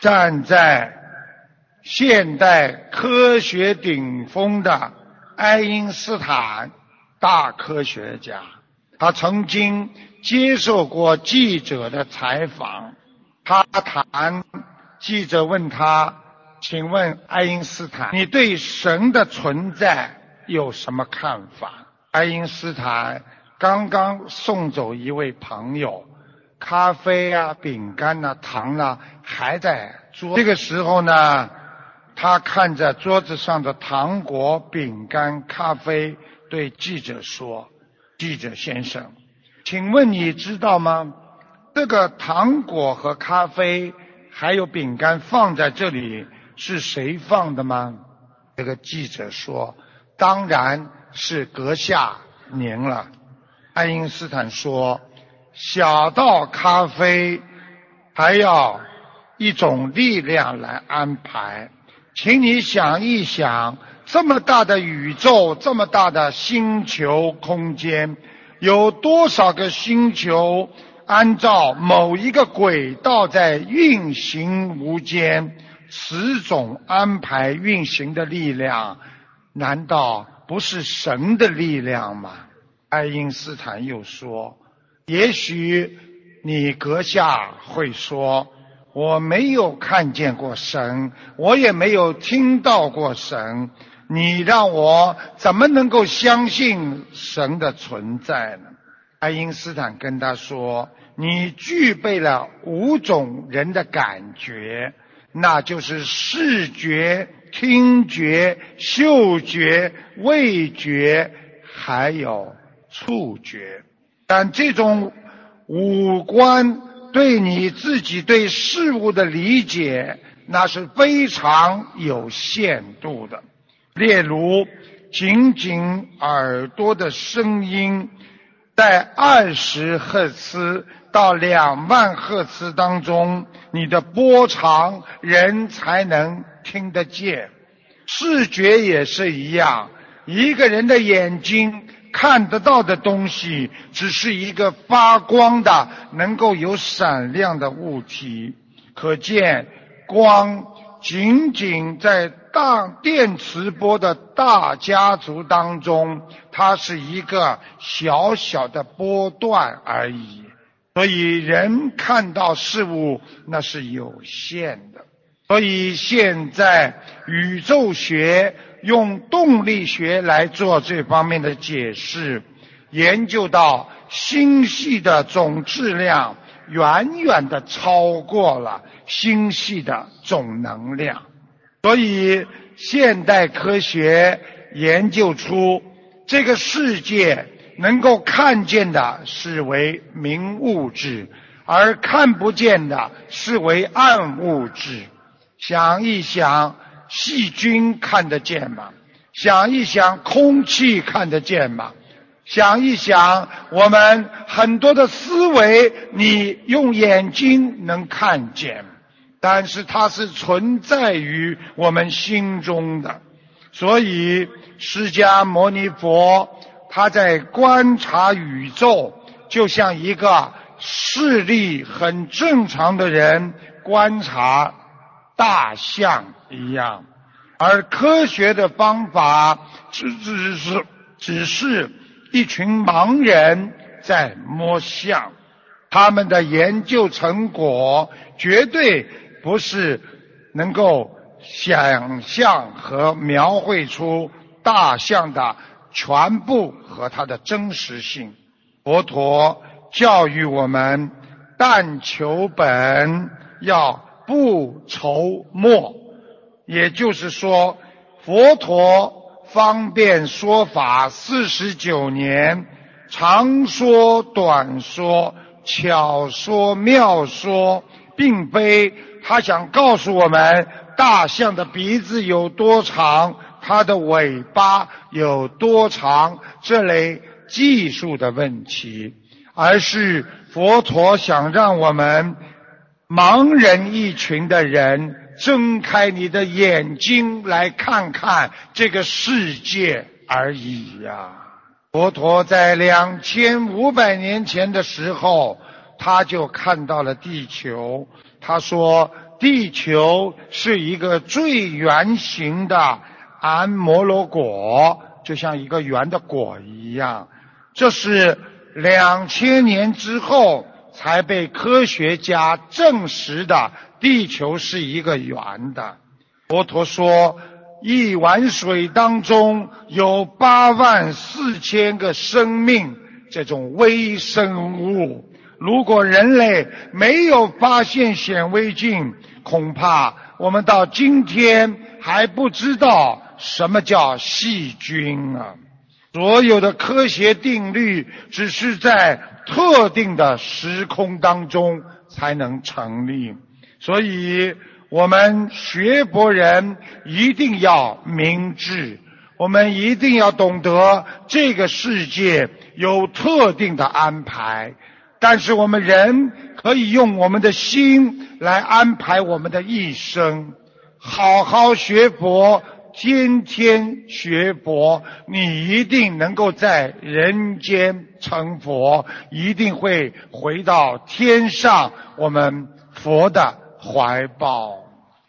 站在现代科学顶峰的爱因斯坦，大科学家，他曾经接受过记者的采访。他谈，记者问他，请问爱因斯坦，你对神的存在有什么看法？爱因斯坦刚刚送走一位朋友，咖啡啊、饼干啊、糖啊还在桌。这个时候呢，他看着桌子上的糖果、饼干、咖啡，对记者说：“记者先生，请问你知道吗？这个糖果和咖啡还有饼干放在这里是谁放的吗？”这个记者说：“当然是阁下您了。”爱因斯坦说：“小到咖啡，还要一种力量来安排。请你想一想，这么大的宇宙，这么大的星球空间，有多少个星球按照某一个轨道在运行无间？此种安排运行的力量，难道不是神的力量吗？”爱因斯坦又说：“也许你阁下会说，我没有看见过神，我也没有听到过神，你让我怎么能够相信神的存在呢？”爱因斯坦跟他说：“你具备了5种人的感觉，那就是视觉、听觉、嗅觉、味觉，还有触觉。但这种五官对你自己对事物的理解，那是非常有限度的。例如，仅仅耳朵的声音，在20赫兹到2万赫兹当中，你的波长人才能听得见。视觉也是一样，一个人的眼睛看得到的东西，只是一个发光的能够有闪亮的物体。可见光仅仅在大电磁波的大家族当中，它是一个小小的波段而已。所以人看到事物那是有限的。所以现在宇宙学用动力学来做这方面的解释，研究到星系的总质量远远地超过了星系的总能量。所以现代科学研究出这个世界能够看见的是为明物质，而看不见的是为暗物质。想一想，细菌看得见吗？想一想，空气看得见吗？想一想，我们很多的思维，你用眼睛能看见，但是它是存在于我们心中的。所以释迦牟尼佛他在观察宇宙，就像一个视力很正常的人观察大象一样。而科学的方法只是一群盲人在摸象，他们的研究成果绝对不是能够想象和描绘出大象的全部和它的真实性。佛陀教育我们，但求本，要不筹末。也就是说，佛陀方便说法49年，长说短说，巧说妙说，并非他想告诉我们大象的鼻子有多长，它的尾巴有多长这类技术的问题，而是佛陀想让我们盲人一群的人睁开你的眼睛来看看这个世界而已呀。佛陀在2500年前的时候，他就看到了地球。他说， 地球是一个最圆形的安摩罗果，就像一个圆的果一样。这是2000年之后才被科学家证实的，地球是一个圆的。佛陀说，一碗水当中有84000个生命，这种微生物。如果人类没有发现显微镜，恐怕我们到今天还不知道什么叫细菌啊！所有的科学定律只是在特定的时空当中才能成立，所以我们学佛人一定要明智，我们一定要懂得这个世界有特定的安排，但是我们人可以用我们的心来安排我们的一生。好好学佛，天天学佛，你一定能够在人间成佛，一定会回到天上我们佛的怀抱。